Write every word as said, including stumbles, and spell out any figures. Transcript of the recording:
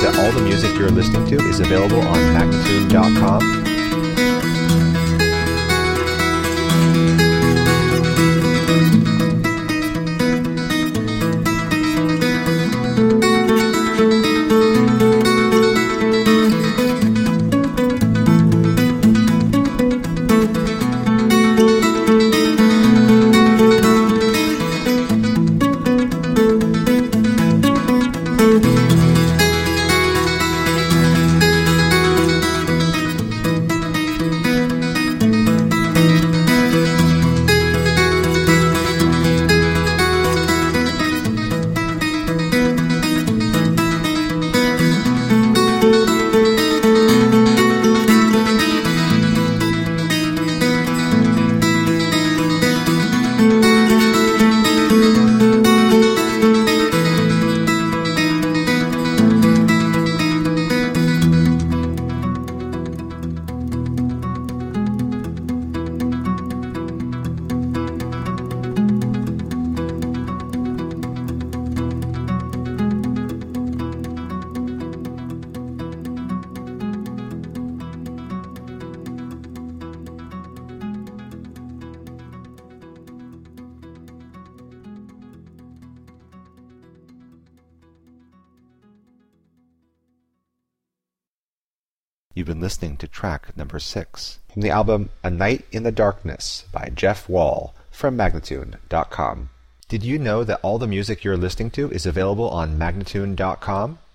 that all the music you're listening to is available on Magnatune dot com? You've been listening to track number six from the album A Night in the Darkness by Jeff Wall from Magnatune dot com. Did you know that all the music you're listening to is available on Magnatune dot com?